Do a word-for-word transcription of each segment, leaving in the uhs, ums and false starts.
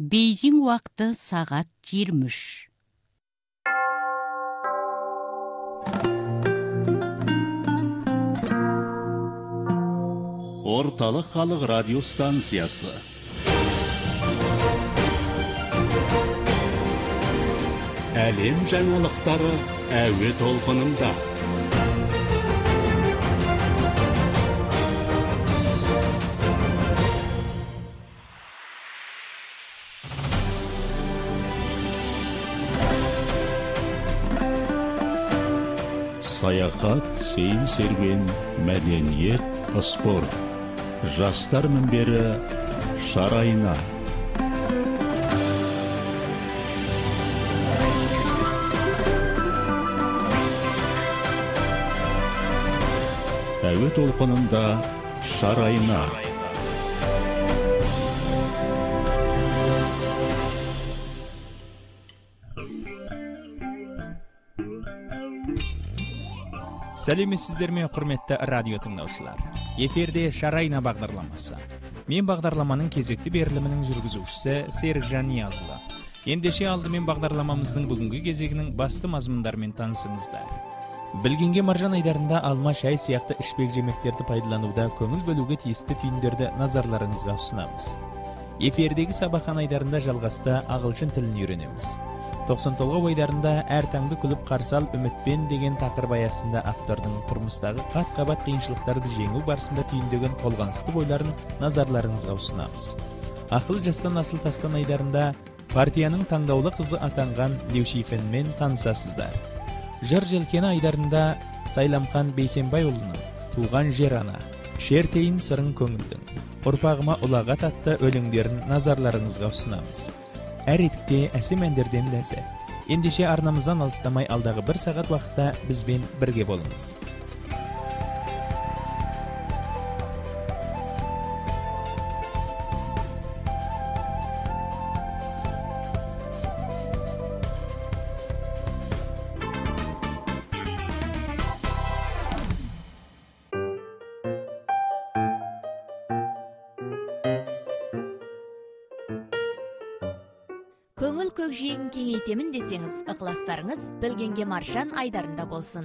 Бейжің уақыты сағат жиырма үш. Орталық халық радио станциясы. Әлем жаңалықтары әуе толқынында. Саяхат, сейіл серуен, мәдениет, спорт. Жастар мінбері шарайна. Әуе толқынында шарайна. Сәлеметсіздер ме, құрметті радио тыңдаушылар. Эфирде Шарайна бағдарламасы. Мен бағдарламаның кезекті берілімінің жүргізушісі Серікжан Ниязұлы. Ендеше алдымен бағдарламамыздың бүгінгі кезегінің басты мазмұндарымен танысыңыздар. Білгенге маржан айдарында алма, шай сияқты ішпек жемектерді пайдалануда көңіл бөлуге тиісті түйіндерді назарларыңызға ұсынамыз. Эфирдегі сабақан айдарында жалғаста ағылшын тілін үйренеміз. тоқсан толғау ойдарында әр таңды күліп қарсал үмітпен деген тақырып аясында автордың тұрмыстағы қат-қабат қиыншылықтарды жеңу барысында түйіндеген толғанысты ойларын назарларыңызға ұсынамыз. Ақыл жастан асыл тастан айдарында партияның таңдаулы қызы атанған Лю Шифенмен танысасыздар. Жыр желкені айдарында Сайламхан Бейсенбайұлының туған жер ана, шертейін сырың көңілдің, ұрпағыма ұлағат атты өлеңдерін назарларыңызға ұсынамыз. Әр етікте әсем әндерден ләззат. Ендеше арнамыздан алыстамай алдағы бір сағат уақытта бізбен бірге болыңыз. Көңіл көкжиегін кеңейтемін десеңіз, ықыластарыңыз Білгенге маржан айдарында болсын.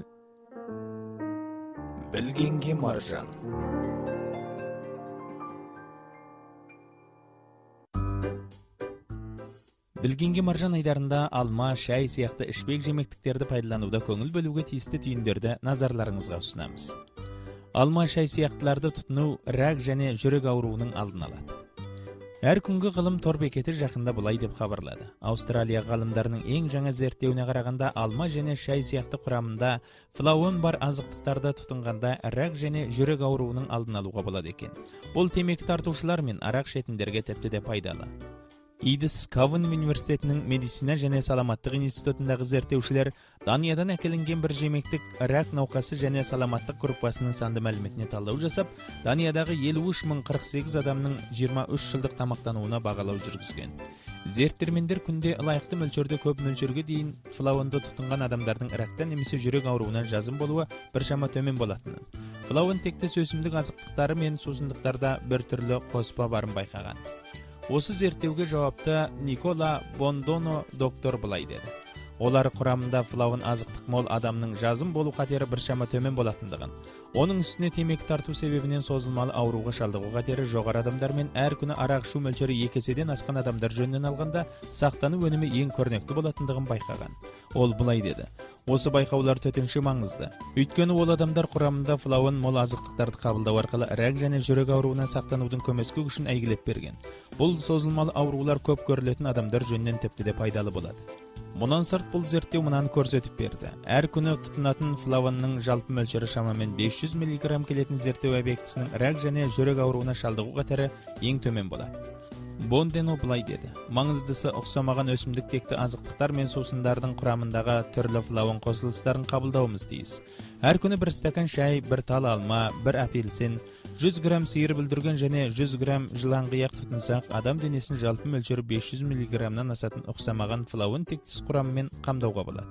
Білгенге маржан. Білгенге маржан айдарында алма, шай сияқты ішпек жемектіктерді пайдалануда көңіл бөлуге тиісті түйіндерді назарларыңызға ұсынамыз. Алма, шай сияқтыларды тұтыну рак және жүрек ауруының алдын алады. Әр күнгі ғылым тор бекеті жақында бұлай деп хабарлады. Аустралия ғалымдарының ең жаңа зерттеуіне қарағанда алма және шай сияқты құрамында флавон бар азықтықтарды тұтынғанда рак және жүрек ауруының алдын алуға болады екен. Бұл темекі тартушылар мен арақ ішетіндерге тіпті де пайдалы. Идис Кавен университетінің медицина және саламаттық институтындағы зерттеушілер Даниядан әкелінген бір жемектік рак науқасы және саламаттық группасының санды мәліметіне талдау жасап, Даниядағы елу үш мың қырық сегіз адамның жиырма үш жылдық тамақтануына бағалау жүргізген. Зерттелмендер күнде лайықты мөлшерде көп мөлшерге дейін флавонды тұтынған адамдардың рактан немесе жүрек ауруынан жазым болуы біршама төмен болатынын. Флавон тектес өсімдік азықтықтары мен сусындықтарда бір түрлі қоспа барын байқаған. Осы зерттеуге жауапты Никола Бондоно доктор былай деді. Олар құрамында флавон азықтық мол адамның жазым болу қатері біршама төмен болатындығын, оның үстіне темекі тарту себебінен созылмалы ауруға шалдығу қатері жоғары адамдар мен әр күні арақ ішу мөлшері екі еседен асқан адамдар жөнінен алғанда сақтану өнімі ең көрнекті болатындығын байқаған. Ол былай деді. Осы байқаулар төтенше маңызды. Өйткені ол адамдар құрамында флавон мол азықтықтарды қабылдау арқылы рак және жүрек ауруынан сақтанудың көмескі күшін әйгілеп берген. Бұл созылмалы аурулар көп көрілетін адамдар жөнінен тіпті де пайдалы болады. Мұнан сырт бұл зерттеу мынаны көрсетіп берді. Әр күні тұтынатын флавонның жалпы мөлшері шамамен бес жүз миллиграмм келетін зерттеу объектісінің рак және жүрек ауруына шалдығу қатері ең төмен болады. Бондено былай деді. Маңыздысы ұқсамаған өсімдік текті азықтықтар мен сусындардың құрамындағы түрлі флавон қосылыстарын қабылдауымыз тиіс. Әр күні бір стакан шай, бір тал алма, бір апельсин, жүз грамм сиыр бүлдірген және жүз грамм жыланғияқ тұтынсақ, адам денесінің жалпы мөлшері бес жүз миллиграммнан асатын ұқсамаған флавон тектес құрамымен қамдауға болады.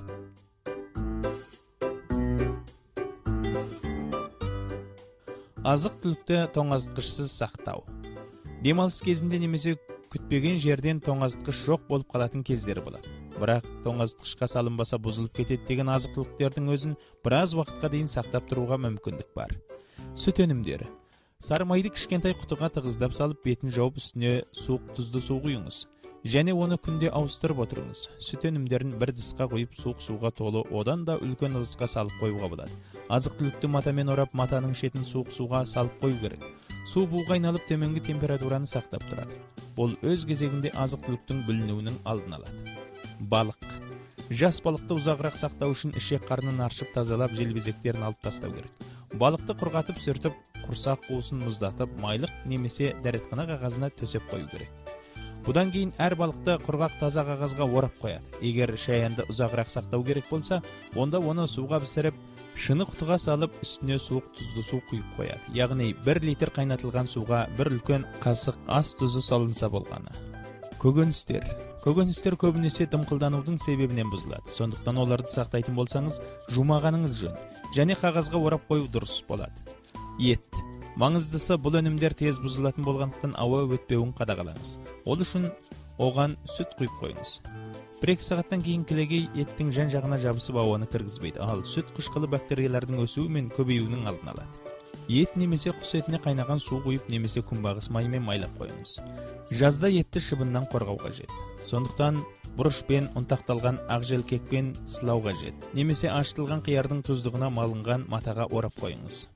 Азық-түлікті тоңазытқышсыз сақтау. Демалыс кезінде немесе күтпеген жерден тоңазытқыш жоқ болып қалатын кездері болады. Бірақ тоңазытқышқа салынбаса бұзылып кетеді деген азық-түліктердің өзін біраз уақытқа дейін сақтап тұруға мүмкіндік бар. Сүт өнімдері. Сары майды кішкентай құтыға тығыздап салып, бетін жауып, үстіне суық тұзды су құйыңыз. Және оны күнде ауыстырып отырыңыз. Сүт өнімдерін бір дысқа қойып, суық суға толы, одан да үлкен ыдысқа салып қоюға болады. Азық-түлікті матамен орап, матаның шетін суық суға салып қою керек. Су буға айналып, төменгі температураны сақтап тұрады. Бұл өз кезегінде азық-түліктің бүлінуінің алдын алады. Балық. Жас балықты ұзағырақ сақтау үшін ішек қарнын аршып, тазалап, желбезектерін алып тастау керек. Балықты құрғатып, сүртіп, құрсақ қуысын мұздатып, майлық немесе дәретхана қағазына төсеп қою керек. Бұдан кейін әр балықты құрғақ таза қағазға орап қояды. Егер шаянды ұзағырақ сақтау керек болса, онда оны суға пісіріп, шыны құтыға салып, үстіне суық тұзды су құйып қояды. Яғни бір литр қайнатылған суға бір үлкен қасық ас тұзы салынса болғаны. Көкөністер. Көкөністер көбінесе дымқылданудың себебінен бұзылады. Сондықтан оларды сақтайтын болсаңыз, жумағаныңыз жөн. Және қағазға орап қою дұрыс болады. Ет. Маңыздысы, бұл өнімдер тез бұзылатын болғандықтан ауа өтпеуін қадағалаңыз. Ол үшін оған сүт құйып қойыңыз. Бір-екі сағаттан кейін кілегей еттің жан жағына жабысып ауаны кіргізбейді. Ал сүт қышқылы бактериялардың өсуі мен көбеюінің алдын алады. Ет немесе құс етіне қайнаған су құйып немесе күнбағыс майымен майлап қойыңыз. Жазда етті шыбыннан қорғау қажет. Сондықтан бұрышпен, ұнтақталған ақжелкекпен сылау қажет. Немесе ашытылған қиярдың тұздығына малынған матаға орап қойыңыз.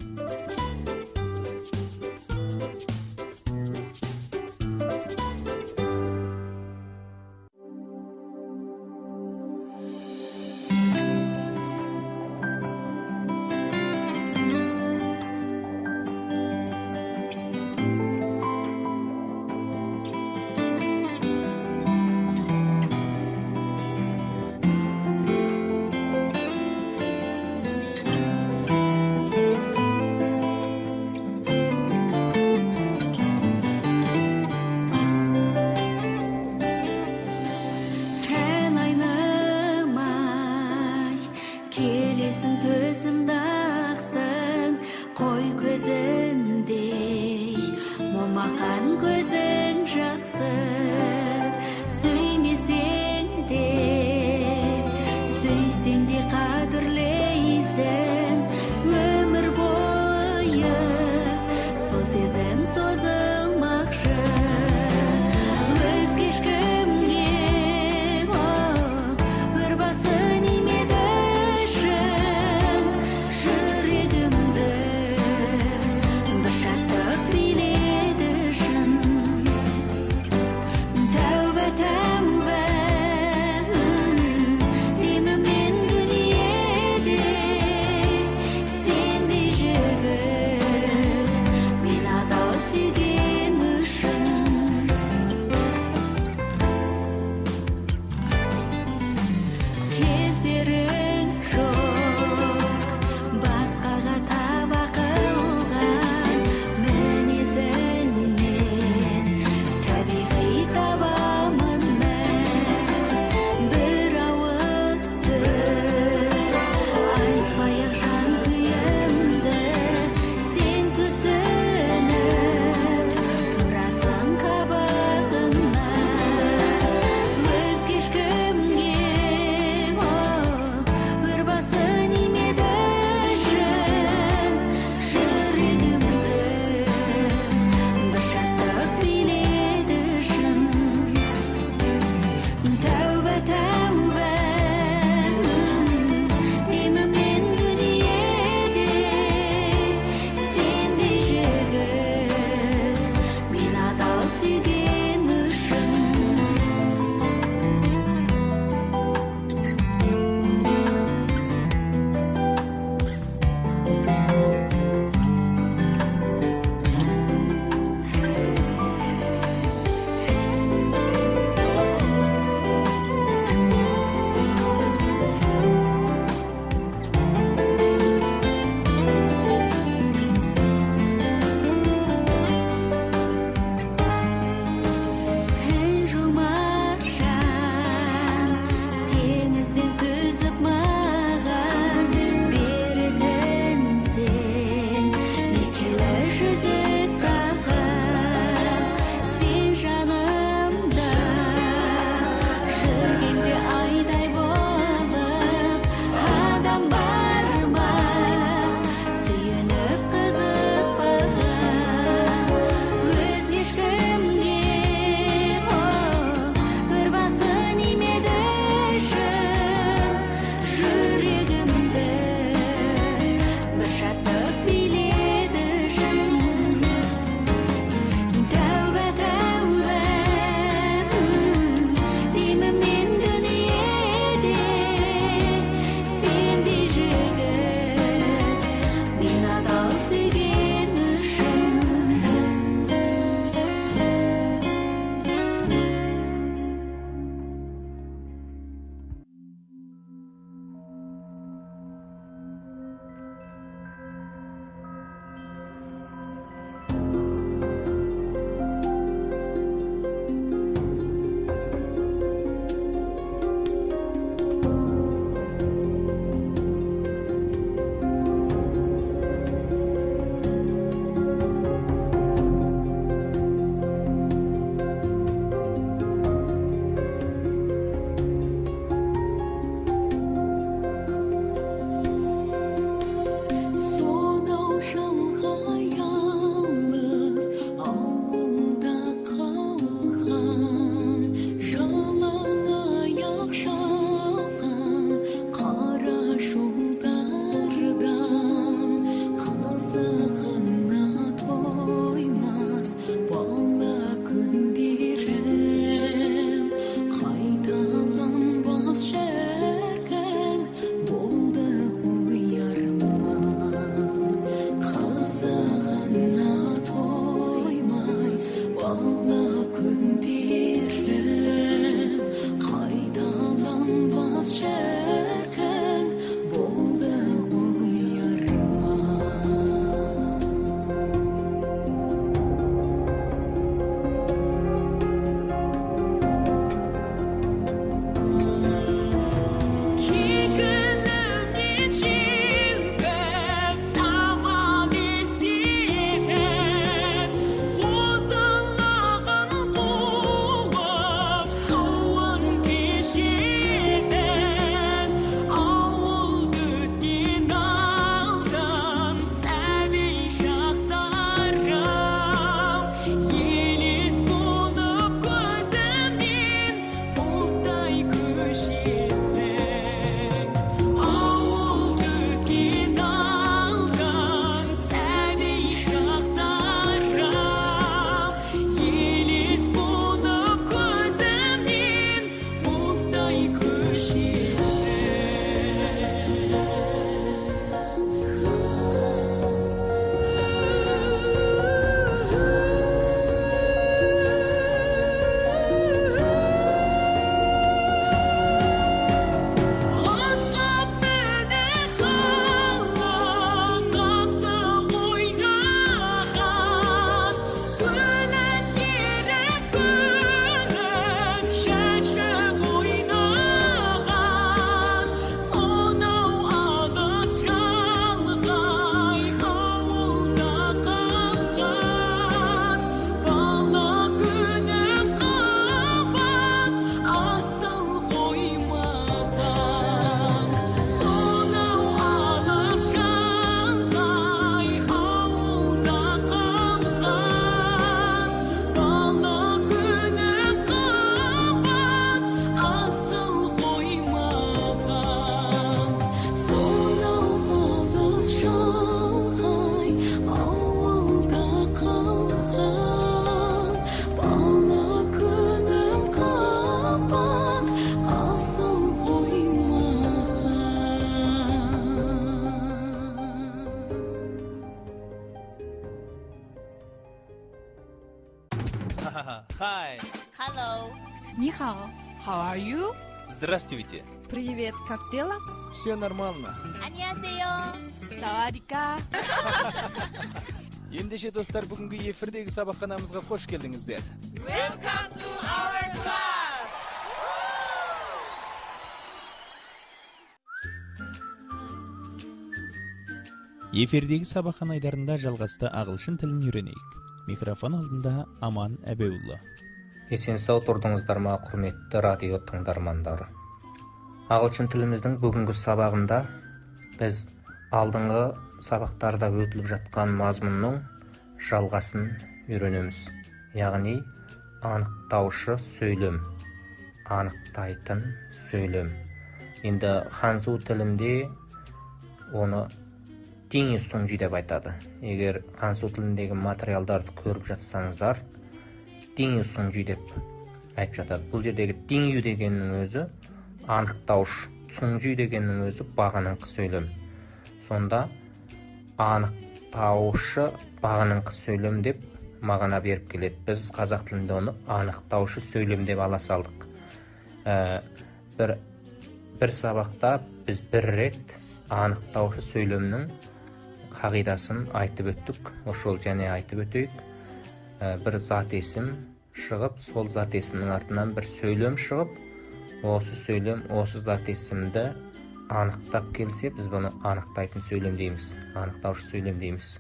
Ни хао. How are you? Здравствуйте. Привет, как дела? Все нормально. 안녕하세요. Савадика. Ендеше достар, бүгінгі эфирдегі сабақханамызға қош келдіңіздер. Welcome to our class. Эфирдегі сабақхан айдарында жалғасты ағылшын тілін үйренейік. Микрофон алдында Аман Әбеулла. Есен сау тұрдыңыздар ма, құрметті радио тыңдармандары. Ағылшын тіліміздің бүгінгі сабағында біз алдыңғы сабақтарда өтіліп жатқан мазмұнның жалғасын үйренеміз. Яғни анықтаушы сөйлем, анықтайтын сөйлем. Енді ханзу тілінде оны теңіз соңжи деп айтады. Егер ханзу тіліндегі материалдарды көріп жатсаңыздар, теңіз соңжи деп айтып жатады. Бұл жердегі тең유 дегеннің өзі анықтаушы, соңжи дегеннің өзі бағаныңқы сөйлем. Сонда анықтаушы бағаныңқы сөйлем деп мағына беріп келеді. Біз қазақ тілінде оны анықтаушы сөйлем деп ала салдық. Ә, бір, бір сабақта біз бір рет анықтаушы сөйлемнің қағидасын айтып өттік. Ошол және айтып өтейік. Ә, бір зат есім шығып, сол зат есімнің артынан бір сөйлем шығып, осы сөйлем, осы зат есімді анықтап келсе, біз бұны анықтайтын сөйлем дейміз. Анықтаушы сөйлем дейміз.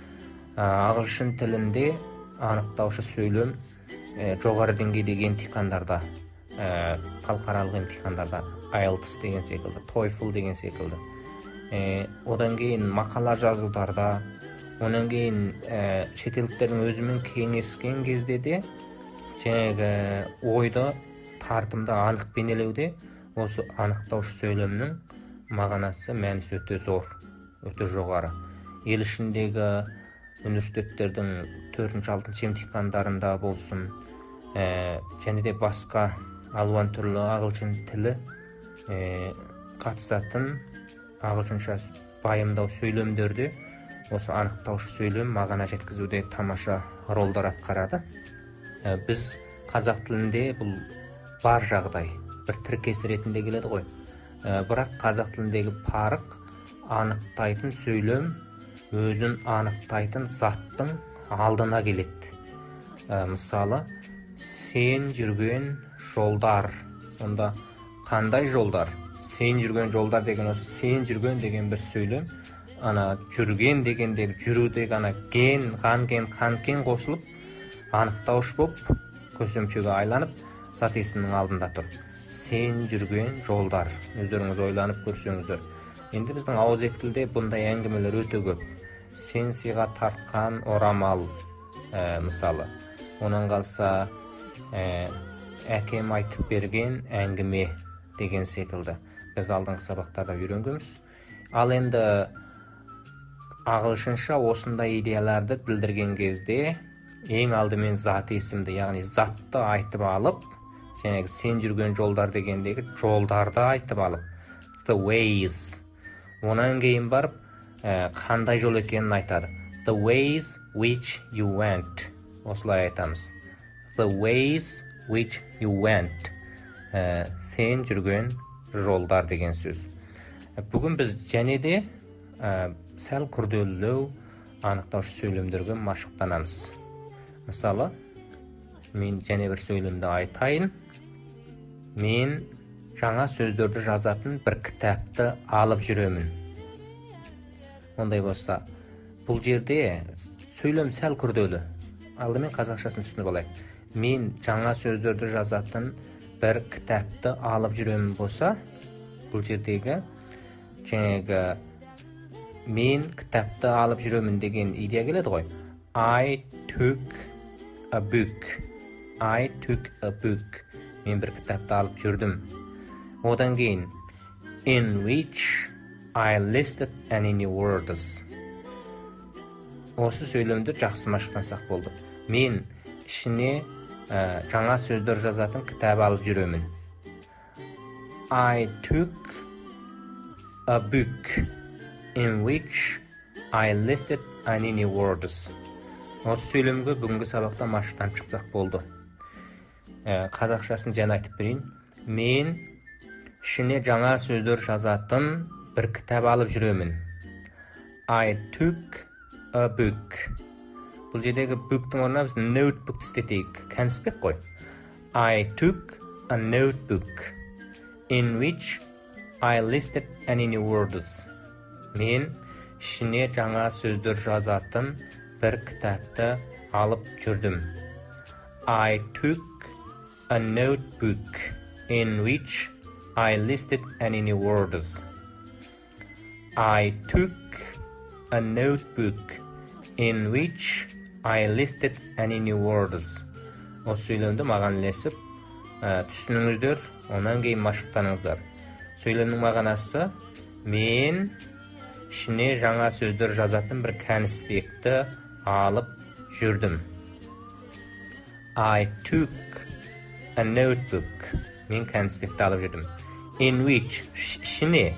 Ағылшын тілінде анықтаушы сөйлем ә, жоғары деңгейдегі емтихандарда, ә, халықаралық емтихандарда, айлтс деген секілді, тойфл деген секілді. Ә, одан кейін мақала жазударда, онан кейін ә, шетелдіктердің өзімен кеңескен кезде де жаңағы ойды тартымды анық бейнелеуде осы анықтаушы сөйлемнің мағынасы, мәнісі өте зор, өте жоғары. Ел ішіндегі университеттердің төртінші алтыншы емтихандарында болсын, ә, және де басқа алуан түрлі ағылшын тілі ә, қатысатын ағылшынша байымдау сөйлемдерде осы анықтаушы сөйлем мағына жеткізуде тамаша ролдар атқарады. Ә, біз қазақ тілінде бұл бар жағдай, бір тіркес ретінде келеді ғой. Ә, бірақ қазақ тіліндегі парық анықтайтын сөйлем өзін анықтайтын заттың алдына келеді. Ә, мысалы, сен жүрген жолдар. Сонда қандай жолдар? Сен жүрген жолдар деген осы сен жүрген деген бір сөйлем. Ана жүрген дегендегі жүрудегі ана ген, ған ген, қан кен қосылып, анықтауыш боп, көсемшеге айланып, зат есімнің алдында тұр. Сен жүрген жолдар. Өздеріңіз ойланып көрсеңіздер. Енді біздің ауызекі тілде бұндай әңгімелер өте көп. Сен сыйға тартқан орамал, ә, мысалы. Онан қалса, ә, әкем айтып берген әңгіме деген секілді. Біз алдыңғы сабақтарда үйренгенбіз. Ал енді ағылшынша осындай идеяларды білдірген кезде ең алдымен зат есімді, яғни затты айтып алып, жаңағы сен жүрген жолдар дегендегі жолдарды айтып алып, the ways. Онан кейін барып, ә, қандай жол екенін айтады. The ways which you went. Осылай айтамыз. The ways which you went. Ә, сен жүрген жолдар деген сөз. Бүгін біз және де ә, сәл күрделілеу анықтаушы сөйлемдерге машықтанамыз. Мысалы, мен және бір сөйлемді айтайын. Мен жаңа сөздерді жазатын бір кітапты алып жүремін. Ондай болса, бұл жерде сөйлем сәл күрделі. Алдымен қазақшасын түсініп алайық. Мен жаңа сөздерді жазатын бір кітапты алып жүремін болса, бұл жердегі жаңағы мен кітапты алып жүремін деген идея келеді ғой. I took a book. I took a book. Мен бір кітапты алып жүрдім. Одан кейін in which I listed any words. Осы сөйлемді жақсы машықтансақ болды. Мен ішіне ә, жаңа сөздер жазатын кітап алып жүремін. I took a book in which I listed any words. Осы сөйлемге бүгінгі сабақта машықтан шықсақ болды. қазақшасын жаңа айтып берейін. Мен ішіне жаңа сөздер жазатын бір кітап алып жүремін. I took a book. Бұл жердегі book'тың орнына біз notebook істетейік. Кәніспек қой. I took a notebook in which I listed any words. Мен ішіне жаңа сөздер жазатын бір кітапты алып жүрдім. I took a notebook in which I listed any words. I took a notebook in which I listed any words. Осы сөйлемді маған ілесіп, түсініңіздер, онан кейін машықтаныңыздар. Сөйлемнің мағынасы: мен ішіне жаңа сөздер жазатын бір кәніспекті алып жүрдім. I took a notebook. Мен кәніспекті алып жүрдім. In which, ішіне,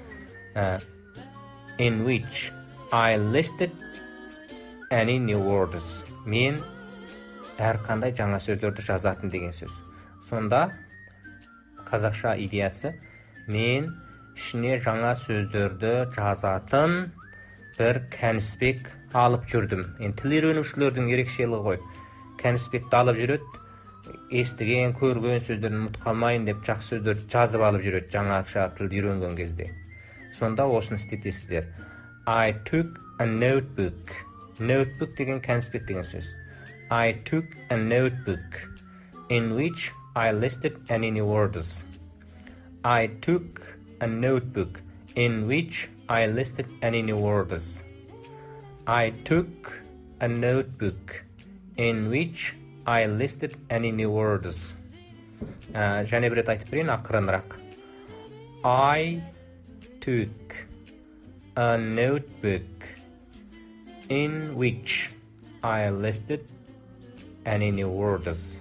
in which I listed any new words. Мен әрқандай жаңа сөздерді жазатын деген сөз. Сонда қазақша идеясы: мен ішіне жаңа сөздерді жазатын бір кәніспек алып жүрдім. Енді тіл үйренушілердің ерекшелігі ғой. Кәніспекті алып жүреді, естіген, көрген сөздерін ұмытып қалмайын деп жақсы сөздерді жазып алып жүреді жаңаша тілді үйренген кезде. Сонда осыны істетесіздер. I took a notebook. Notebook деген кәніспек деген сөз. I took a notebook in which I listed any new words. I took a notebook in which I listed any new words. I took a notebook in which I listed any new words. Және бір рет айтып берейін, ақырынырақ. I took a notebook in which I listed any new words.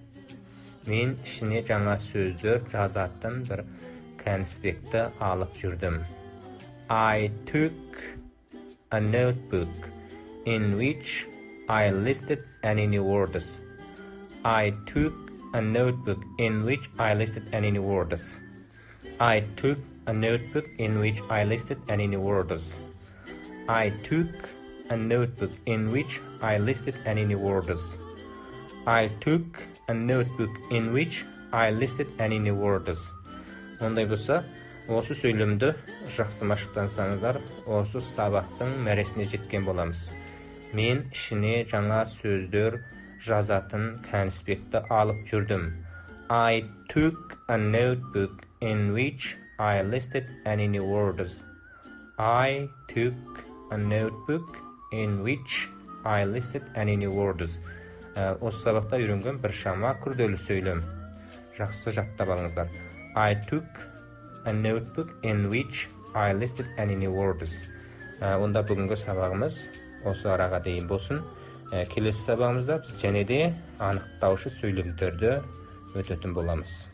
Мен ішіне жаңа сөздер жазатын бір кәніспекті алып жүрдім. I took a notebook in which I listed any new words. I took a notebook in which I listed any new words. I took a notebook in which I listed any new words. I took a notebook in which I listed any new words. I took a notebook in which I listed any new words. Ондай болса, осы сөйлемді жақсы машықтансаңыздар, осы сабақтың мәресіне жеткен боламыз. Мен ішіне жаңа сөздер жазатын кәніспекті алып жүрдім. I took a notebook in which I listed any new words. I took a notebook in which I listed any new words. Осы сабақта үйренген бір шама күрделі сөйлем. Жақсы жаттап алыңыздар. I took a notebook in which I listed any new words. Онда бүгінгі сабағымыз осы араға дейін болсын. Келесі сабағымызда біз және де анықтаушы сөйлемдерді өтетін боламыз.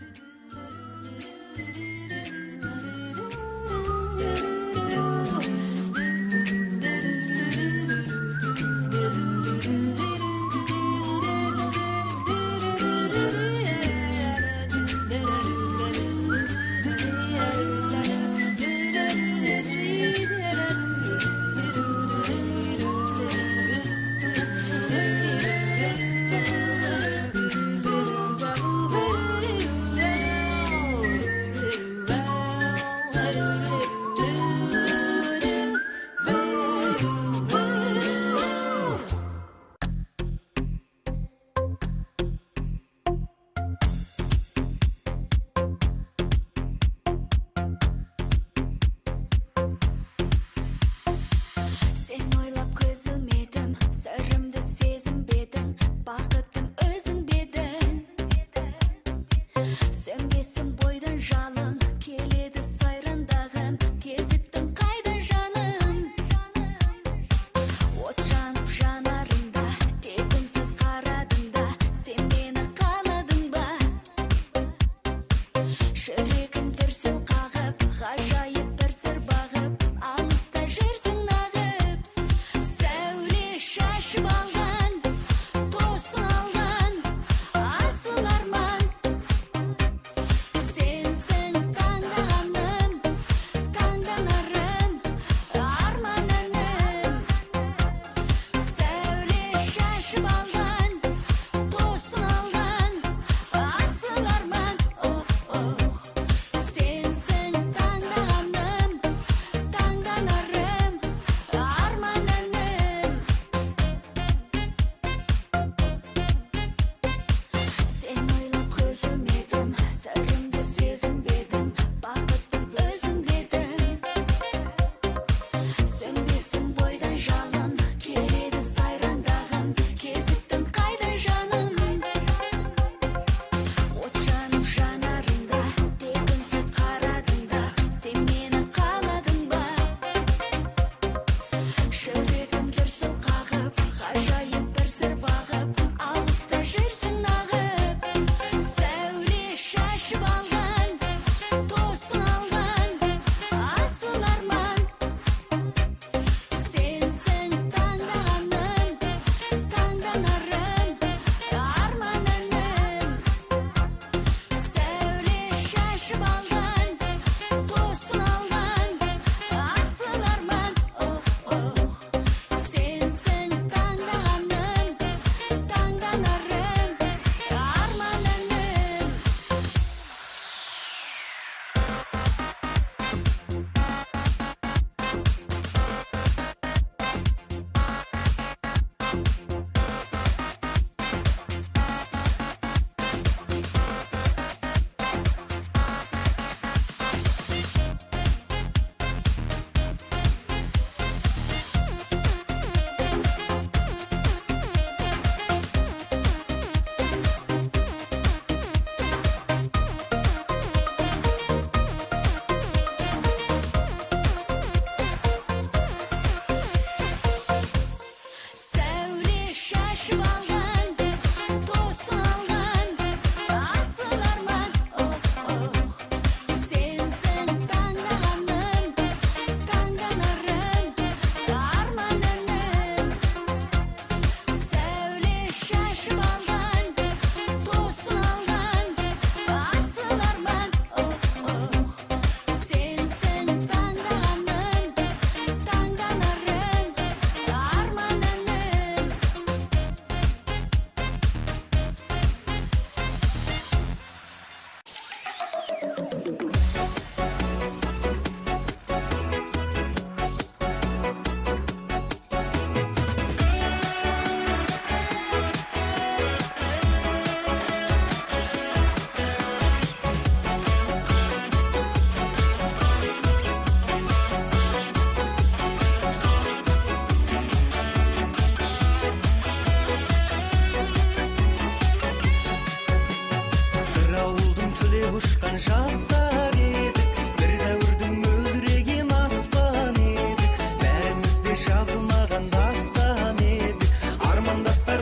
ұшқан жастар едік, бір дәуірдің мөлдіреген аспан едік, бәріміз де жазылмаған дастан едік, армандастар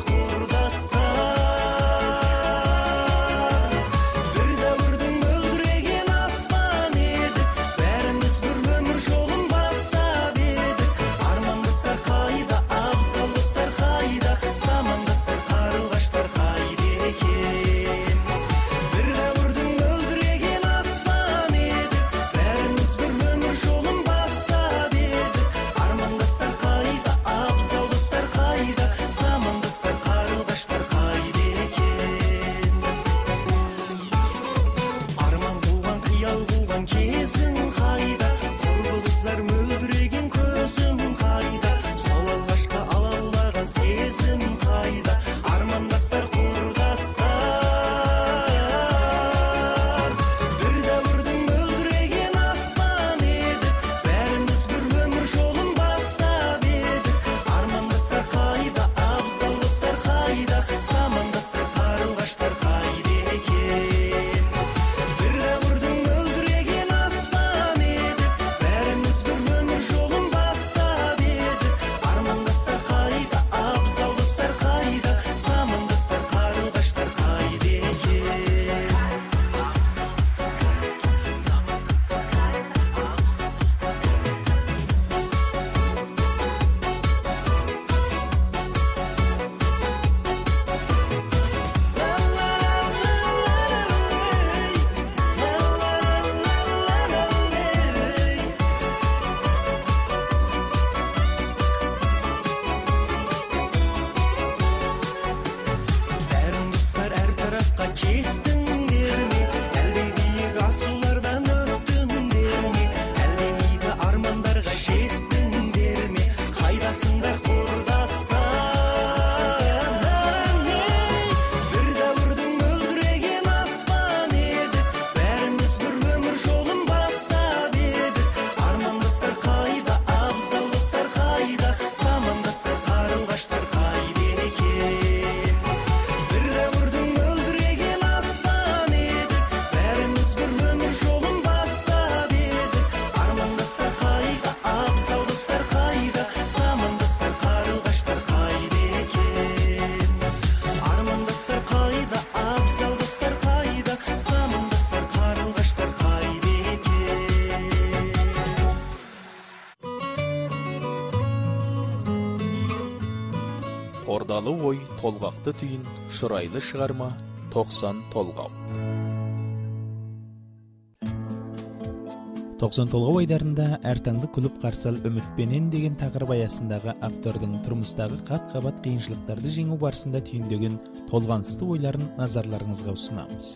құрдастар. Бір дәуірдің мөлдіреген аспан едік, бәріміз бір өмір жолын бастап едік, армандастар қайда, абзал достар қайда, замандастар қарлығаштар қайда екен. Бір дәуірдің мөлдіреген аспан едік, бәріміз бір өмір жолын бастап едік, армандастар қайда, абзал достар қайда, замандастар қарлығаштар қайда екен. Арман қуған, қиял қуған кезің қайда, құрбы қыздар мөлдіреген көзің қайда, сол алғашқы алаулаған сезім қайда, армандастар құрдастар. Бір дәуірдің мөлдіреген аспан едік, бәріміз бір өмір жолын бастап едік, армандастар қайда, абзал достар қайда, замандастар қарлығаштар қайда екен. Бір дәуірдің мөлдіреген аспан едік, бәріміз бір өмір жолын бастап едік, армандастар қайда, абзал достар қайда, замандастар қарлығаштар қайда екен. Бәрің достар әр тарапқа кеттіңдер ме, әлде биік асулардан өттіңдер ме, әлде игі армандарға жеттіңдер ме, қайдасыңдар құрдастар. Бір дәуірдің мөлдіреген аспан едік, бәріміз бір өмір жолын бастап едік, армандастар қайда, абзал достар қайда, замандастар қарлығаштар қайда екен. Бір дәуірдің мөлдіреген аспан едік, бәріміз бір өмір жолын бастап едік, армандастар қайда, абзал достар қайда, замандастар қарлығаштар қайда екен. Армандастар қайда, абзал достар қайда, замандастар қарлығаштар қайда екен. Қордалы ой, толғақты түйін, шырайлы шығарма, тоқсан толғау. тоқсан толғау айдарында әртаңды күліп қарсал үмітпенен деген тақырып аясындағы автордың тұрмыстағы қат-қабат қиыншылықтарды жеңу барысында түйіндеген толғанысты ойларын назарларыңызға ұсынамыз.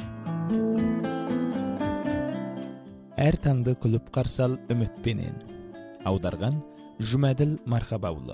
Әртаңды күліп қарсал үмітпенен. Аударған Жұмәділ Мархабаулы.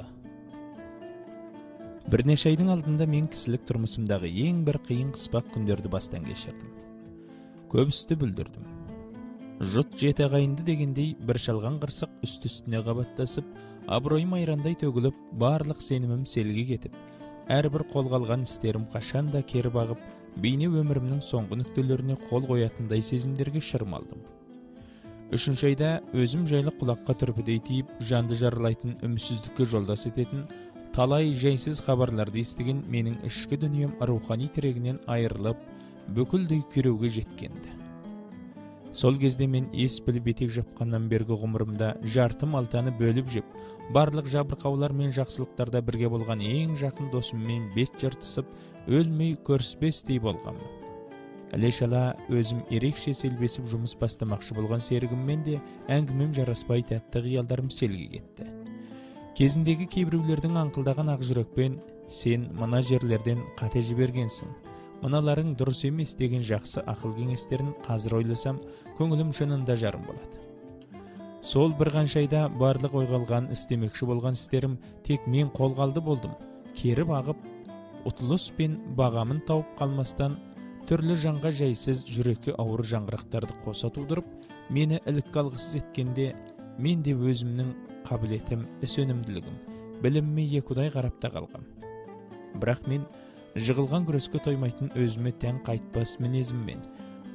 Бірнеше айдың алдында мен кісілік тұрмысымдағы ең бір қиын қыспақ күндерді бастан кешірдім. Көп істі бүлдірдім. Жұт жеті ағайынды дегендей бір шалған қырсық үсті-үстіне қабаттасып, абыройым айрандай төгіліп, барлық сенімім селге кетіп, әрбір қолға алған істерім қашанда кері бағып, бейне өмірімнің соңғы нүктелеріне қол қоятындай сезімдерге шырмалдым. Үшінші айда өзім жайлы құлаққа түрпідей тиіп, жанды жарылайтын үмітсіздікке жолдас ететін, талай жайсыз хабарларды естіген менің ішкі дүнием рухани тірегінен айырылып, бүкілдей күйреуге жеткенді. Сол кезде мен ес біліп етек жапқаннан бергі ғұмырымда жарты малтаны бөліп жеп, барлық жабырқаулар мен жақсылықтарда бірге болған ең жақын досыммен бет жыртысып, өлмей көріспестей болғанмын. Іле-шала өзім ерекше селбесіп жұмыс бастамақшы болған серігіммен де әңгімем жараспай тәтті қиялдарым селге кетті. Кезіндегі кейбіреулердің аңқылдаған ақ жүрекпен, сен мына жерлерден қате жібергенсің, мыналарың дұрыс емес деген жақсы ақыл кеңестерін қазір ойласам, көңілім шынында жарым болады. Сол бір қаншайда барлық ойғалған істемекші болған істерім тек мен қолғалды болдым. Кері бағып, ұтылыс пен бағамын тауып қалмастан, түрлі жанға жайсыз жүрекке ауыр жаңғырықтарды қоса тудырып, мені ілік қалғысыз еткенде, мен де өзімнің қабілетім, іс-өнімділігім, білімме екудай қарапта қалғам. Бірақ мен жығылған күреске тоймайтын өзіме тән қайтпас мінезіммен,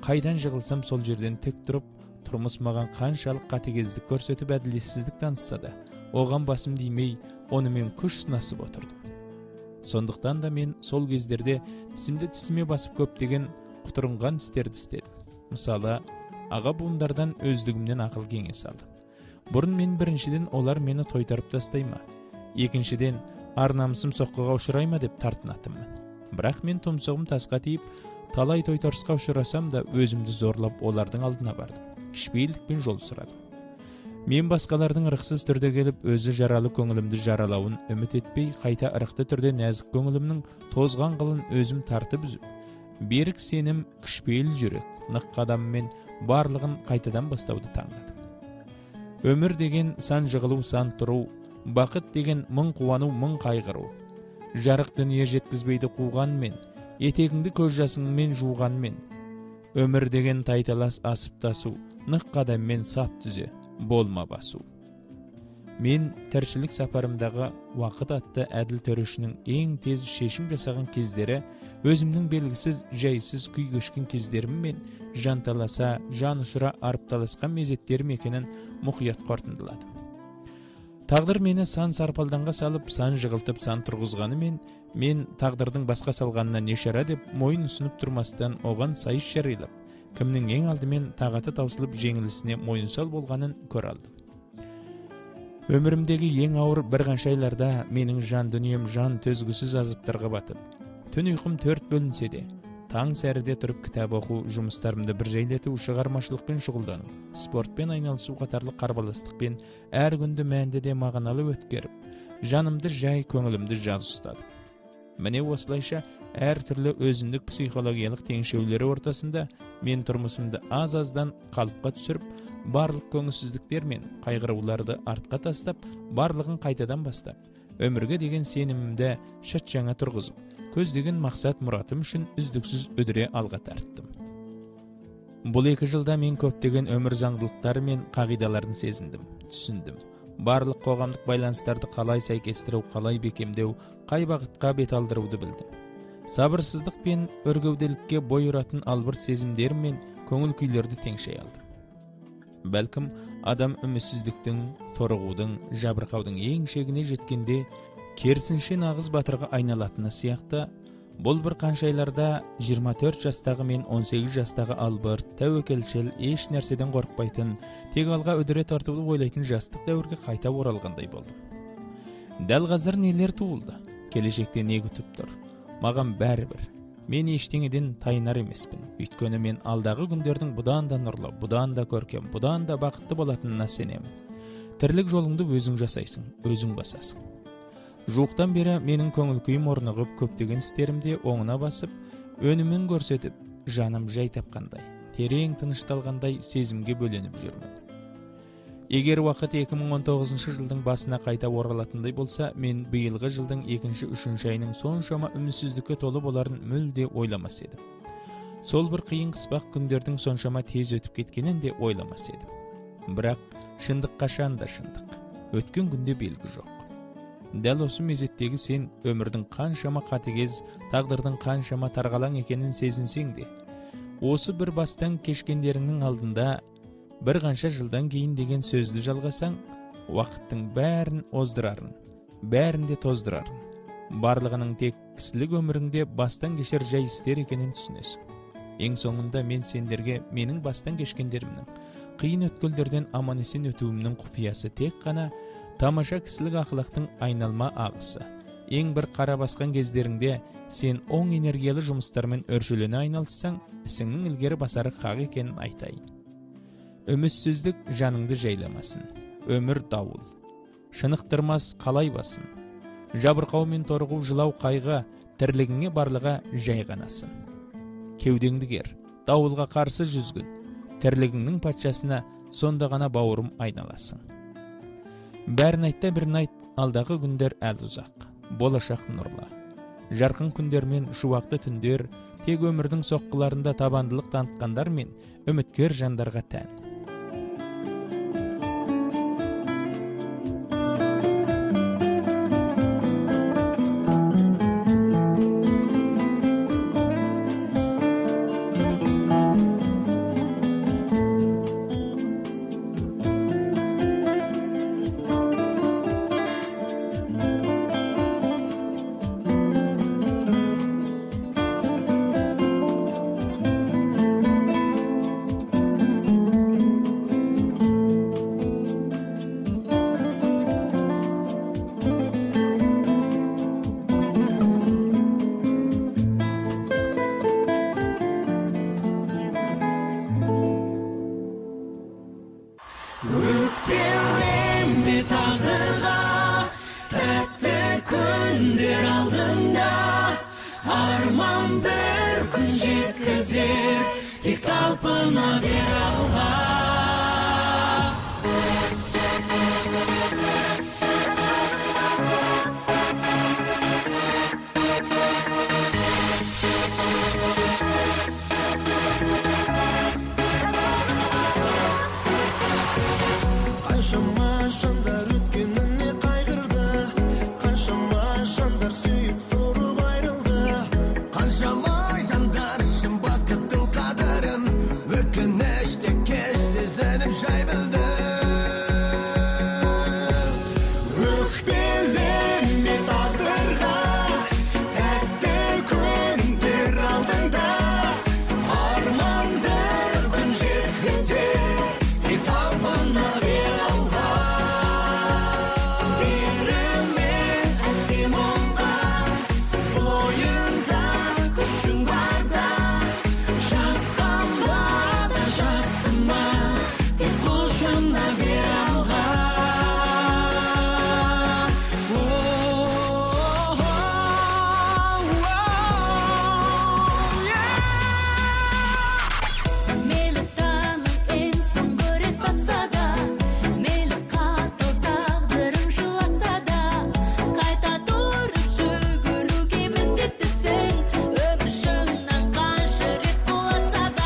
Қайдан жығылсам сол жерден тек тұрып, тұрмыс маған қаншалық қатыгездік көрсетіп әділетсіздік танытса да, оған басым деймей, оны мен күш сынасып отырдым. Сондықтан да мен сол кездерде тісімді тісіме басып көптеген құтырынған істерді істедім. Мысалы, аға буындардан өздігімнен ақыл кеңес алдым. Бұрын мен біріншіден олар мені тойтарып тастай ма, екіншіден ар-намысым соққыға ұшырай ма деп тартынатынмын. Бірақ мен тұмсығым тасқа тиіп, талай тойтарысқа ұшырасам да өзімді зорлап олардың алдына бардым. Кішіпейілдікпен жол сұрадым. Мен басқалардың ырықсыз түрде келіп, өзі жаралы көңілімді жаралауын үміт етпей, қайта ырықты түрде нәзік көңілімнің тозған қылын өзім тартып үзіп, берік сенім, кішіпейіл жүрек, нық қадаммен барлығын қайтадан бастауды таңдадым. Өмір деген сан жығылу, сан тұру, бақыт деген мың қуану, мың қайғыру. Жарық дүние жеткізбейді қуғанмен, етегіңді көз жасыңмен жуғанмен. Өмір деген тайталас асып тасу, нық қадаммен сап түзе, болма басу. Мен тіршілік сапарымдағы уақыт атты әділ төрешінің ең тез шешім жасаған кездері, өзімнің белгісіз, жайсыз күй кешкен кездеріммен жанталаса, жан ұшыра арыпталасқан мезеттерім екенін мұқият қорытындыладым. Тағдыр мені сан сарпалданға салып, сан жығылтып, сан тұрғызғанымен, мен тағдырдың басқа салғанына не шара деп мойын ұсынып тұрмастан оған сайыс жарилап, кімнің ең алдымен тағаты таусылып жеңілісіне мойынсал болғанын көр алдым. Өмірімдегі ең ауыр бір қанша айларда менің жан дүнием жан төзгісіз азаптарға батып, түн ұйқым төрт бөлінсе де, таң сәріде тұрып кітап оқу, жұмыстарымды бір жайлету, шығармашылықпен шұғылдану, спортпен айналысу қатарлы қарбаластықпен әр күнді мәнді де мағыналы өткеріп, жанымды жай, көңілімді жаз ұстадым. Міне осылайша әр түрлі өзіндік психологиялық теңшеулері ортасында мен тұрмысымды аз-аздан қалыпқа түсіріп, барлық көңілсіздіктер мен қайғыруларды артқа тастап, барлығын қайтадан бастап, өмірге деген сенімімді шат жаңа тұрғызып, көздеген мақсат мұратым үшін үздіксіз үдіре алға тарттым. Бұл екі жылда мен көптеген өмір заңдылықтары мен қағидаларын сезіндім, түсіндім. Барлық қоғамдық байланыстарды қалай сәйкестіру, қалай бекемдеу, қай бағытқа бет алдыруды білдім. Сабырсыздық пен өргеуделікке бой ұратын албырт сезімдер мен көңіл күйлерді теңшей алдым. Бәлкім, адам үмітсіздіктің, торығудың, жабырқаудың ең шегіне жеткенде, керісінше нағыз батырға айналатыны сияқты, бұл бір қаншайларда жиырма төрт жастағы мен он сегіз жастағы албырт, тәуекелшіл, еш нәрседен қорықпайтын, тек алға үдіре тартуды ойлайтын жастық дәуірге қайта оралғандай болдым. Дәл қазір нелер туылды, келешекте не күтіп тұр, маған бәрібір. Мен ештеңеден тайынар емеспін, өйткені мен алдағы күндердің бұдан да нұрлы, бұдан да көркем, бұдан да бақытты болатынына сенемін. Тірлік жолыңды өзің жасайсың, өзің басасың. Жуықтан бері менің көңіл күйім орнығып, көптеген істерімде оңына басып, өнімін көрсетіп, жаным жай тапқандай, терең тынышталғандай сезімге бөленіп жүрмін. Егер уақыт екі мың он тоғызыншы жылдың басына қайта оралатындай болса, мен биылғы жылдың екінші үшінші айының соншама үмітсіздікке толы боларын мүлде ойламас едім. Сол бір қиын қыспақ күндердің соншама тез өтіп кеткенін де ойламас едім. Бірақ шындық қашан да шындық, өткен күнде белгі жоқ. Дәл осы мезеттегі сен өмірдің қаншама қатыгез, тағдырдың қаншама тарғалаң екенін сезінсең де, осы бір бастан кешкендеріңнің алдында бір қанша жылдан кейін деген сөзді жалғасаң, уақыттың бәрін оздырарын, бәрін де тоздырарын, барлығының тек кісілік өміріңде бастан кешер жай істер екенін түсінесің. Ең соңында мен сендерге менің бастан кешкендерімнің, қиын өткелдерден аман есен өтуімнің құпиясы тек қана тамаша кісілік ақылақтың айналма ағысы. Ең бір қара басқан кездеріңде сен оң энергиялы жұмыстармен өршелене айналыссаң, ісіңнің ілгері басары хақ екенін айтайын. Үмітсіздік жаныңды жайламасын, өмір дауыл, шынықтырмас қалай басын. Жабырқау мен торығу, жылау, қайғы, тірлігіңе барлыға жай ғанасын. Кеудеңді кер, дауылға қарсы жүзгін, тірлігіңнің патшасына сонда ғана бауырым айналасың. Бәрін айтта бірін айт, алдағы күндер әл ұзақ, болашақ нұрлы. Жарқын күндер мен шуақты түндер тек өмірдің соққыларында табандылық танытқандар мен үміткер жандарға тән. қошына бер алға. Қаншама жандар өткеніне қайғырды, қаншама жандар сүйіп тұрып айрылды, қаншама жандар шын бақыттың қадірін өкініште кеш сезініп жай білді. Өкпелеме тағдырға, тәтті күндер алдыңда, арман бір күн жеткізе, тек талпына бер алға. Берілме әсте мұңға, бойында күшің барда, жасқанба да жасыма, тек қошына бер алға. Мейлі таңың ең соңғы рет басса да, мейлі қатал тағдырың жыласа да, қайта тұрып жүгіруге міндеттісің, өмір шыңнан қанша рет құлатса да.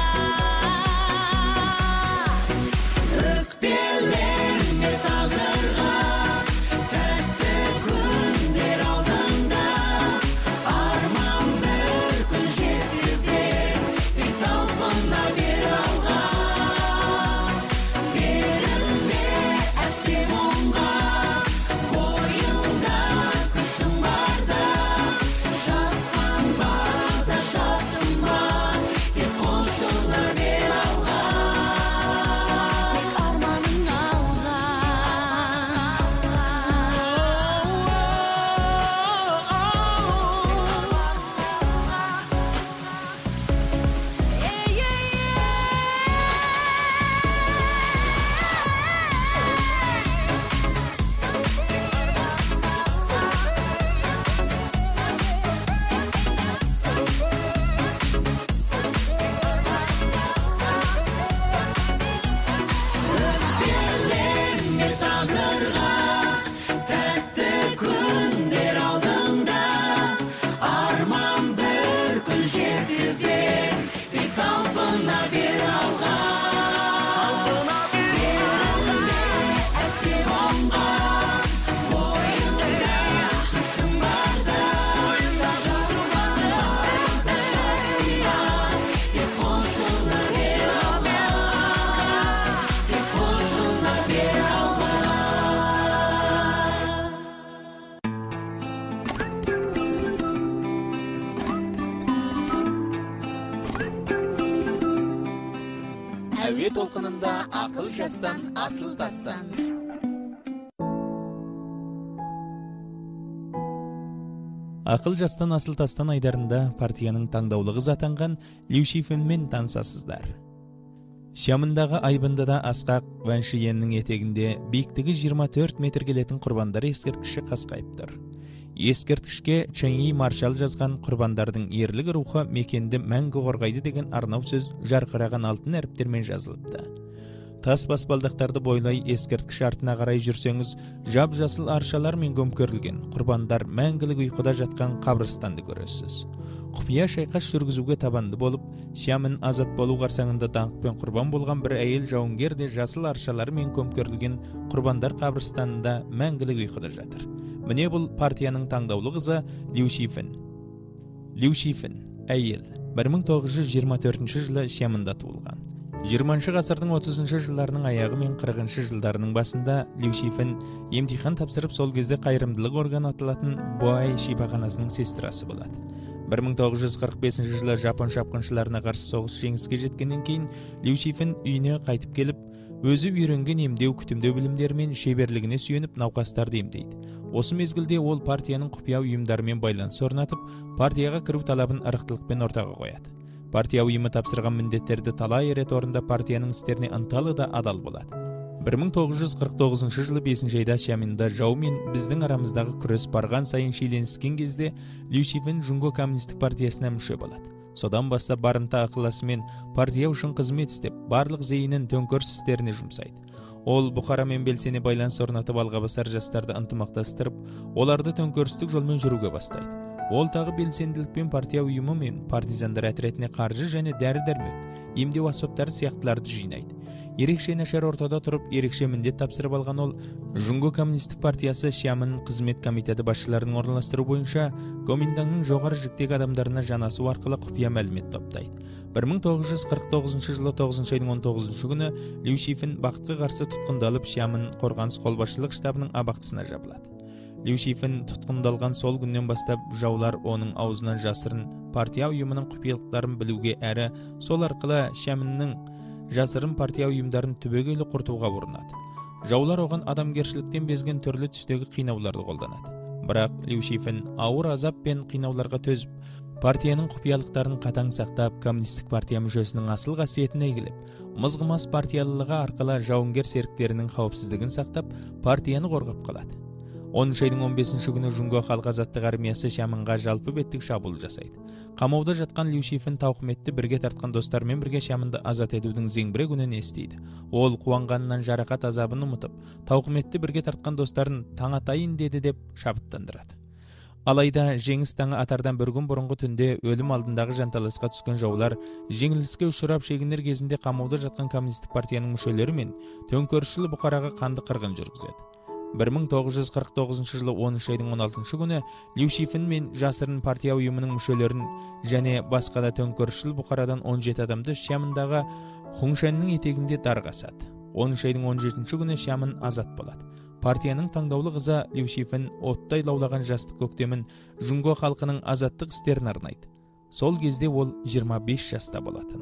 Өкпелеме тағдырға, тәтті күндер алдыңда, арман бір күн жеткізер, тек талпына бер алға. Берілме әсте мұңға, бойында күшің барда, жасқанба да жасыма, тек қошына бер алға. Тек арманың алға. Ей, ей, ей. Өкпелеме тағдырға, тәтті күндер алдыңда, арман бір күн жеткізер, тек талпына бер алға. Берілме әсте мұңға, бойында күшің барда, жасқанба да жасыма, тек қошына бер алға. Тек қошына бер алға. Әуе толқынында ақыл жастан, асыл тастан. Ақыл жастан, асыл тастан айдарында партияның таңдаулы қызы атанған Лю Шифенмен танысасыздар. Шамындағы айбындыда асқақ Ваншиеннің етегінде биіктігі жиырма төрт метр келетін құрбандар ескерткіші қасқайып тұр. Ескерткішке Чэньи Маршал жазған құрбандардың ерлік рухы мекенді мәңгі қорғайды деген арнау сөз жарқыраған алтын әріптермен жазылыпты. Тас баспалдақтарды бойлай ескерткіш артына қарай жүрсеңіз, жап-жасыл аршалармен көмкерілген құрбандар мәңгілік ұйқыда жатқан қабірстанды көресіз. Құпия шайқас жүргізуге табанды болып, Шамын азат болу қарсаңында даңқпен құрбан болған бір әйел жауынгер де жасыл аршалармен көмкерілген құрбандар қабірстанында мәңгілік ұйқыда жатыр. Міне бұл партияның таңдаулы қызы Лю Шифен. Лю Шифен, әйел, бір мың тоғыз жүз жиырма төртінші жылы Шамында туылған. жиырманшы ғасырдың отызыншы жылдарының аяғы мен қырқыншы жылдарының басында Лю Шифен емтихан тапсырып, сол кезде қайырымдылық органы аталатын Буай шипаханасының сестрасы болады. бір мың тоғыз жүз қырық бесінші жылы Жапон шапқыншыларына қарсы соғыс жеңіске жеткеннен кейін Лю Шифен үйіне қайтып келіп, өзі үйренген емдеу күтімдеу білімдерімен шеберлігіне сүйеніп науқастарды емдейді. Осы мезгілде ол партияның құпия ұйымдарымен байланыс орнатып, партияға кіру талабын ырықтылықпен ортаға қояды. Партия ұйымы тапсырған міндеттерді талай рет орындап, партияның істеріне ынталы да адал болады. бір мың тоғыз жүз қырық тоғызыншы жылы бесінші айда Шаминда жау мен біздің арамыздағы күрес барған сайын шиеленіскен кезде Лю Шифен Жунго коммунистік партиясына мүше болады. Содан бастап барынта акыласымен партия үшін қызмет істеп, барлық зейінін төңкеріс істеріне жұмсайды. Ол бұқарамен белсене байланыс орнатып алға басар жастарды ынтымақтастырып, оларды төңкерістік жолмен жүруге бастайды. Ол тағы белсенділікпен партия ұйымы мен партизандар әтіретіне қаржы және дәрі-дәрмек, емдеу аспаптары сияқтыларды жинайды. Ерекше нашар ортада тұрып, ерекше міндет тапсырып алған ол, Жунго коммунистік партиясы Шиамын қызмет комитеті басшыларының орналастыру бойынша Гоминдаңның жоғары жіктегі адамдарына жанасу арқылы құпия мәлімет топтайды. бір мың тоғыз жүз қырық тоғызыншы жылы тоғызыншы айдың он тоғызыншы күні Лю Шифен бақытқа қарсы тұтқындалып Шиамын қорғаныс қолбасшылық штабының абақтысына жабылады. Лю Шифен тұтқындалған сол күннен бастап жаулар оның аузынан жасырын партия ұйымының құпиялықтарын білуге әрі сол арқылы Шиамынның жасырын партия ұйымдарын түбегейлі құртуға ұрынады. Жаулар оған адамгершіліктен безген түрлі түстегі қинауларды қолданады. Бірақ Лю Шифен ауыр азап пен қинауларға төзіп, партияның құпиялықтарын қатаң сақтап, коммунистік партия мүшесінің асыл қасиетіне егіліп, мызғымас партиялылығы арқылы жауынгер серіктерінің қауіпсіздігін сақтап, партияны қорғап қалады. оныншы айдың он бесінші күні Жунго халық азаттық армиясы Шиамынға жалпы беттік шабуыл жасайды. Қамауда жатқан Лю Шифен тауқыметті бірге тартқан достармен бірге Шиамынды азат етудің зеңбірек үнін естиді. Ол қуанғанынан жарақат азабын ұмытып, тауқыметті бірге тартқан достарын таң атайын деді деп шабыттандырады. Алайда жеңіс таңы атардан бір күн бұрынғы түнде өлім алдындағы жанталасқа түскен жаулар жеңіліске ұшырап шегінер кезінде қамауда жатқан коммунистік партияның мүшелері мен төңкерісшіл бұқараға қанды қырғын жүргізеді. бір мың тоғыз жүз қырық тоғызыншы жылы оныншы айдың он алтыншы күні Лю Шифен мен жасырын партия ұйымының мүшелерін және басқа да төңкерісшіл бұқарадан он жеті адамды Шиамындағы Хуңшанның етегінде дарға асады. оныншы айдың он жетінші күні Шиамын азат болады. Партияның таңдаулы қызы Лю Шифен оттай лаулаған жастық көктемін Жунго халқының азаттық істерін арнайды. Сол кезде ол жиырма бес жаста болатын.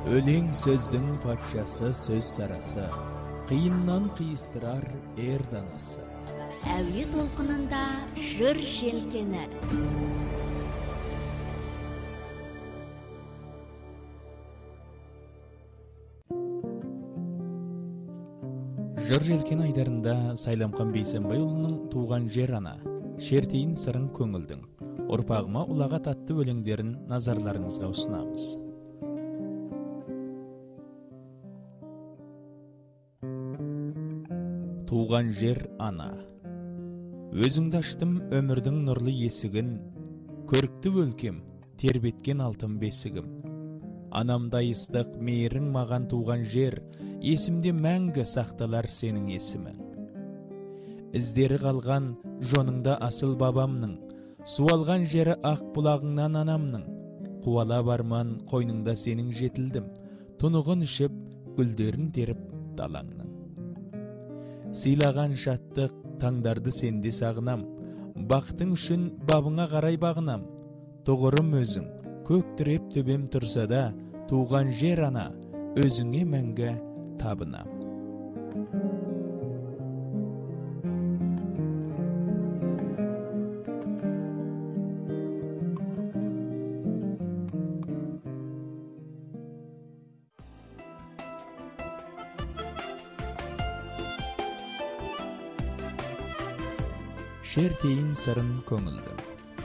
Өлең сөздің патшасы сөз сарасы, қиыннан қиыстырар ер данасы. Әуе толқынында жыр желкені. Жыр желкен айдарында Сайламқан Бейсенбайұлының туған жер ана, шертейін сырын көңілдің, ұрпағыма ұлағат атты өлеңдерін назарларыңызға ұсынамыз. Туған жер ана. Өзіңді аштым өмірдің нұрлы есігін, көрікті өлкем, тербеткен алтын бесігім. Анамдай ыстық мейірің маған туған жер, есімде мәңгі сақталар сенің есімің. Іздері қалған жоныңда асыл бабамның, суалған жері ақ бұлағыңнан анамның. Қуала барман қойныңда сенің жетілдім, тұнығын ішіп, гүлдерін теріп далаңның. Сыйлаған шаттық таңдарды сенде сағынам, бақтың үшін бабыңа қарай бағынам. Тұғырым өзің, көк тіреп төбем тұрса да, туған жер ана, өзіңе мәңгі табынам. Шертейін сырын көңілдің.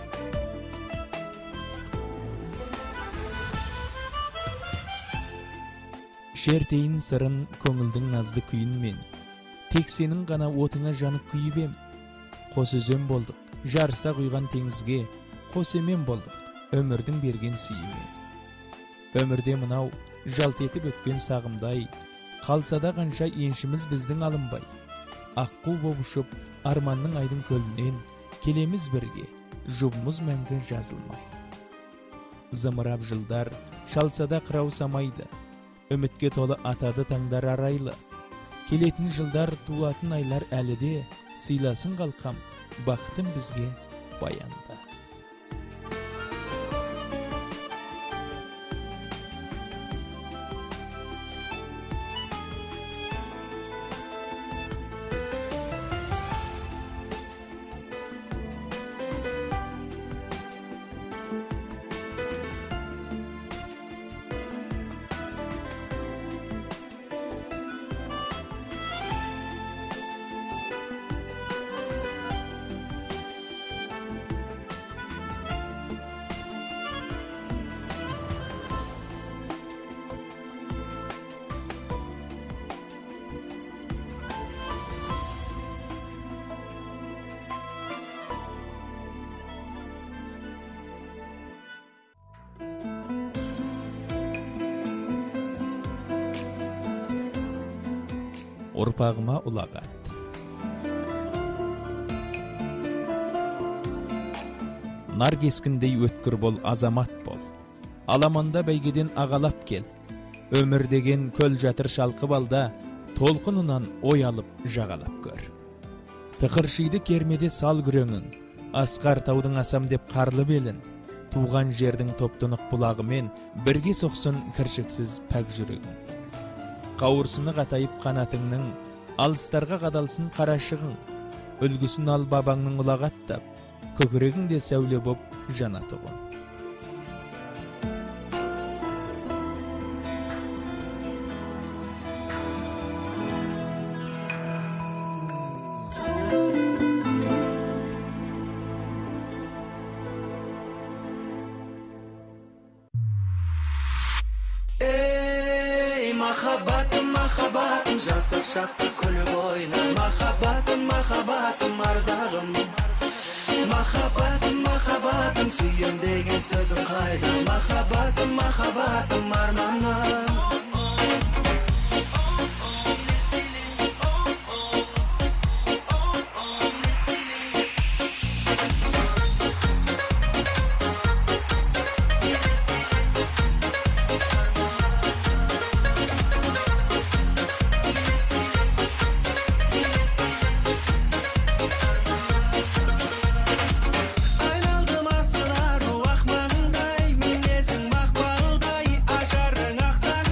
Шертейін сырын көңілдің назды күйін мен, тек сенің ғана отыңа жанып күйіп ем. Қос өзен болдық, жарыса құйған теңізге, қос емен болдық, өмірдің берген сыйымен. Өмірде мынау жалт етіп өткен сағымдай, қалса да қанша еншіміз біздің алынбай. Аққу боп ұшып, арманның айдың көлінен, келеміз бірге, жұбымыз мәңгі жазылмай. Зымырап жылдар, шалса да қырау самайды, үмітке толы атады таңдар арайлы. Келетін жылдар, туатын айлар әлі де, сыйласын қалқам, бақытым бізге баянда. Ұрпағыма ұлағат. Нар кескіндей өткір бол, азамат бол. Аламанда бәйгеден ағалап кел. Өмір деген көл жатыр шалқып алда, толқынынан ой алып жағалап көр. Тықыршиды кермеде сал күреңің, асқар таудың асам деп қарлы белін. Туған жердің топтынық бұлағымен бірге соқсын кіршіксіз пәк жүрегің. Қауырсыны қатайып қанатыңның, алыстарға қадалсын қарашығың. Үлгісін ал бабаңның ұлағаттап, көкірегіңде сәуле боп жанатығын. Махаббатым, махаббатым, жастық шақты күліп ойна. Махаббатым, махаббатым, ардағым. Махаббатым, махаббатым, сүйем деген сөзім қайда. Махаббатым, махаббатым, арманым. Ажарың ақтар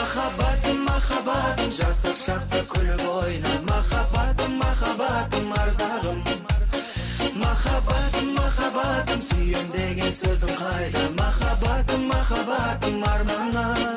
махаббатым махаббатым жастық шақта күліп ойна махаббатым махаббатым ардағым махаббатым махаббатым сүйем деген сөзім қайда махаббатым махаббатым арманым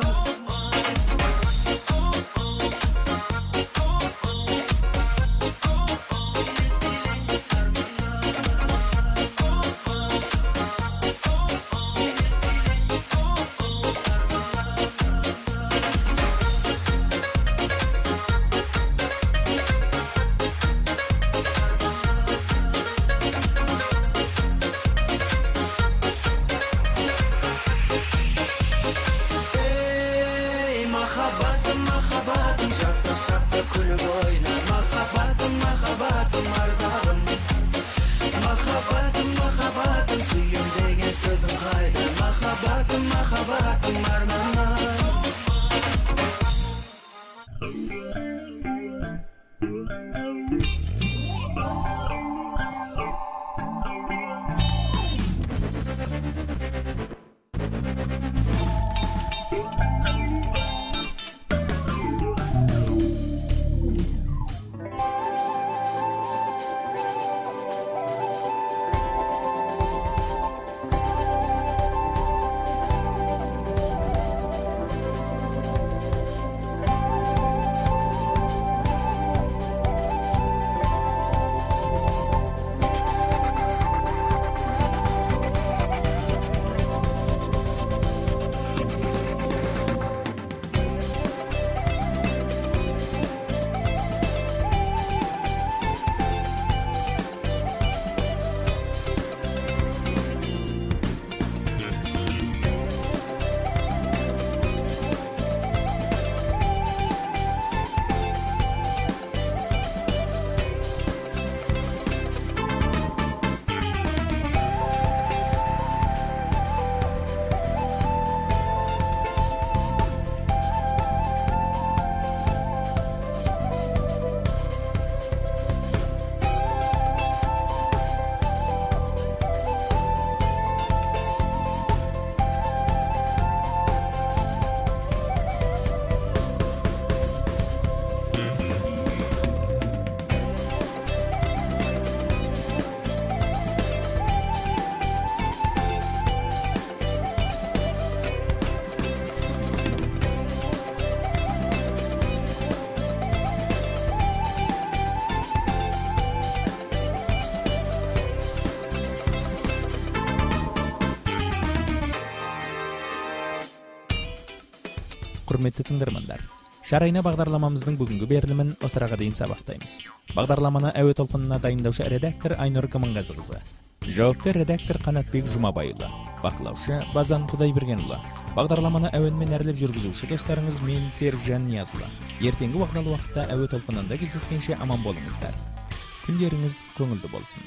Құрметті тыңдармандар, Шарайна бағдарламамыздың бүгінгі берілімін осыраға дейін сабақтаймыз. Бағдарламаны әуе толқынына дайындаушы редактор Айнұр Каманғазықызы, жауапты редактор Қанатбек Жұмабайұлы, бақылаушы Базан Құдайбергенұлы. Бағдарламаны әуенмен әрлеп жүргізуші достарыңыз мен Серікжан Ниязұлы. Ертеңгі уақытылы уақытта әуе толқынында кездескенше аман болыңыздар. Күндеріңіз көңілді болсын.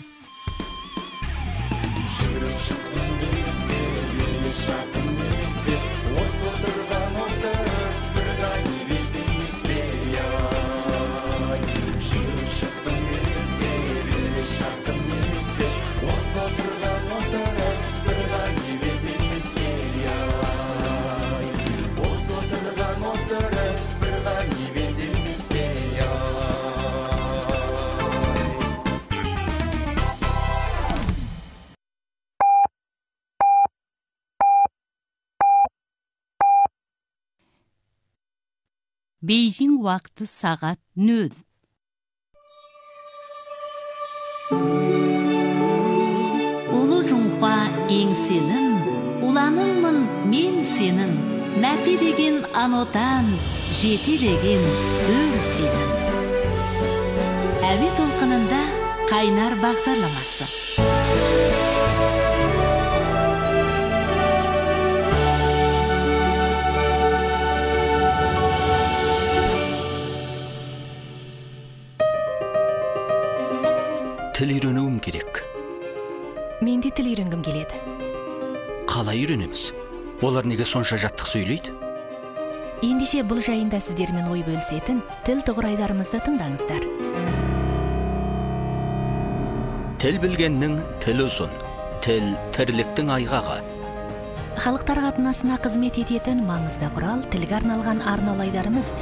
Бейжің уақыты сағат нөл. Улы Жунхва ең сенің, уланыңмын мен сенің, мәпі деген анотан, жеті деген өр сенің. Әуе толқынында қайнар бағдарламасы. Тіл үйренуім керек. Мен де тіл үйренгім келеді. Қалай үйренеміз? Олар неге сонша жаттық сөйлейді? Ендеше бұл жайында сіздермен ой бөлісетін тіл тұғырайдарымызды тыңдаңыздар. Тіл білгеннің тіл ұзын, тіл тірліктің айғағы. Халыктар катнашына кызмет этетін маңызды курал тилге арналган арналайдарымыз